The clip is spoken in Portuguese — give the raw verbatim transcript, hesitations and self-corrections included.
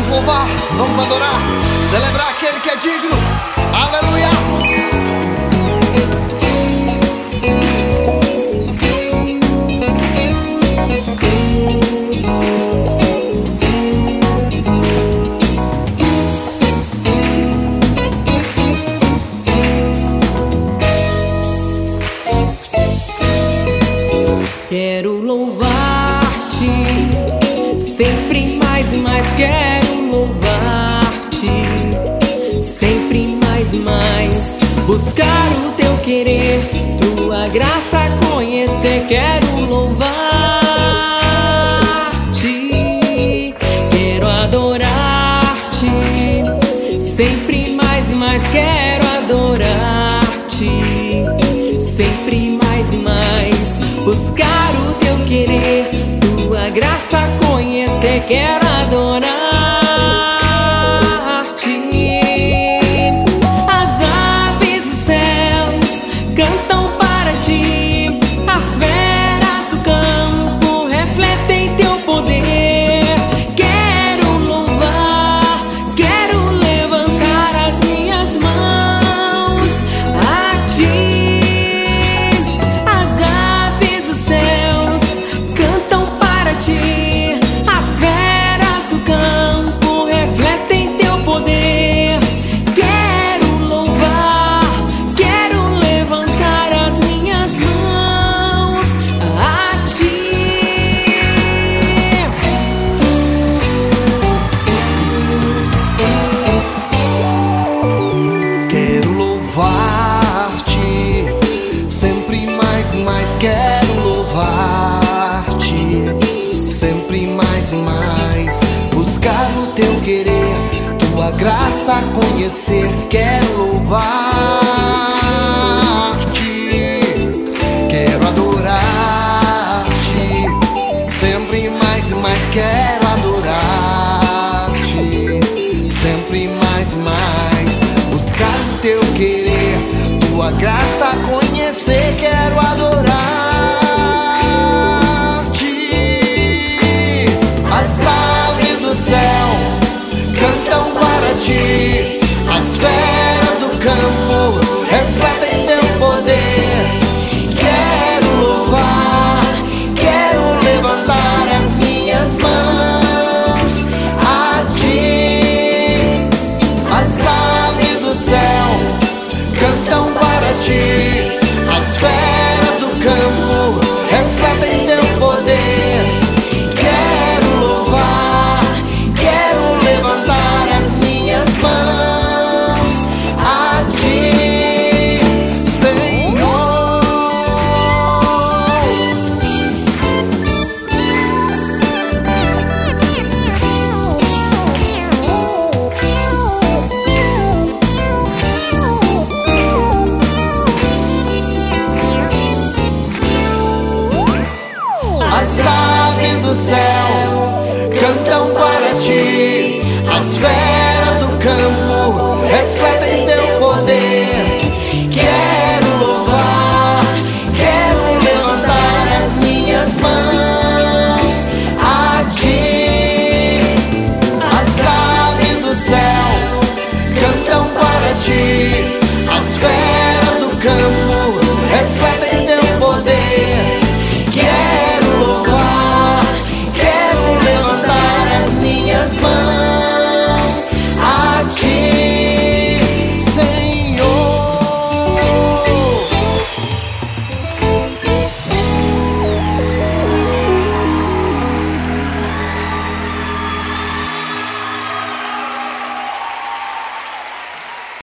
louvar, vamos adorar, celebrar aquele que é digno. Aleluia! Quero louvar-te, sempre mais e mais quero louvar-te, sempre mais e mais buscar o teu querer, tua graça conhecer. Quero louvar-te, quero adorar-te, sempre mais e mais quero adorar-te, sempre mais e mais buscar o teu querer, tua graça conhecer. Quero adorar-te. As aves dos céus cantam para ti, as feras do campo refletem teu poder. Quero louvar, quero levantar as minhas mãos a ti. As feras do campo refletem teu poder. Quero louvar, quero levantar as minhas mãos a ti. Quero louvar-te, sempre mais e mais quero louvar-te, sempre mais e mais buscar o teu querer, tua graça conhecer. Quero louvar-te, quero adorar-te, sempre mais e mais quero adorar-te, sempre mais e mais buscar o teu querer, tua graça conhecer. Quero adorar. As feras do campo refletem teu poder. Quero louvar, quero levantar as minhas mãos a ti. As aves do céu cantam para ti, as feras do campo refletem teu poder. Quero louvar, quero levantar as minhas mãos a ti, Senhor. As aves do céu cantam para ti, as feras do campo refletem teu